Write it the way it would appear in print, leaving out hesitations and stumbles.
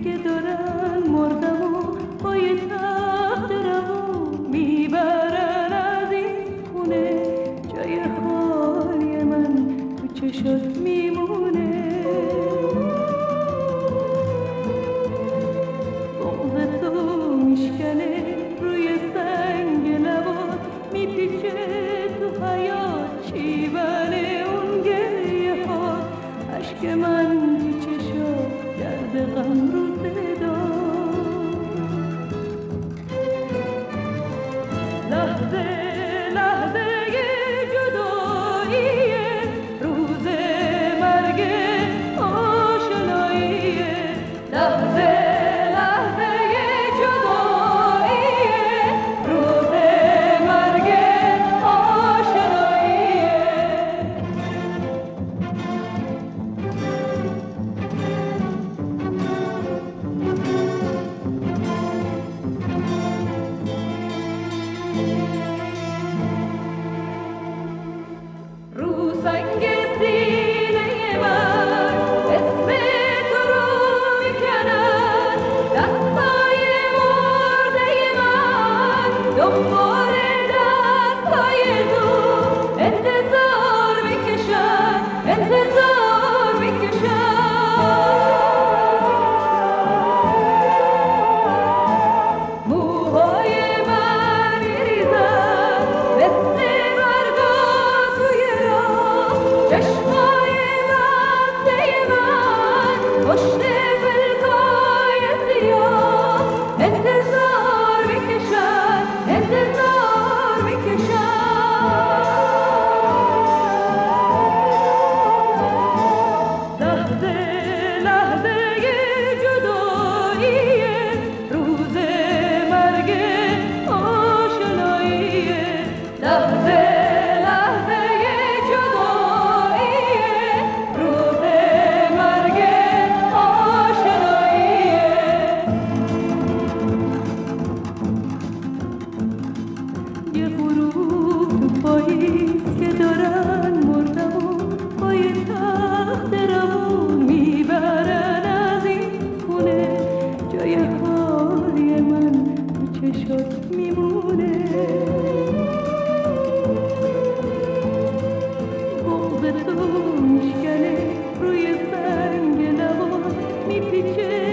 که دارن مردم و پای تخت رو میبرن از این خونه، جای خالی من تو چشات میمونه. بغض تو میشکنه روی سنگ لبات، میپیچه تو حیات چیون اون گریه ها، عشق من تو چشات درد غم رو صدا. لحظه لحظه جداییه، روز مرگ آشناییه. لحظه لحظه جداییه، روز مرگ آشناییه. رو سنگ سینه من اسم تو رو میکنن، دستای مرده من دنبال دستای تو انتظار میکشن، انتظار میکشن. موهای من میریزن مثل برگا توی راه، چشمای بسته من پشت پلکای سیاه انتظار میکشن، انتظار میکشن. لحظه لحظه جداییه، روز مرگ آشناییه. لحظه لحظه جداییه، روز مرگ آشناییه. یه غروب تو پاییز که دارن مردم و پای تخت روون میبرن از این خونه، جای خالی من تو چشات میمونه. بغض تو میشکنه روی سنگ لبات، میپیچه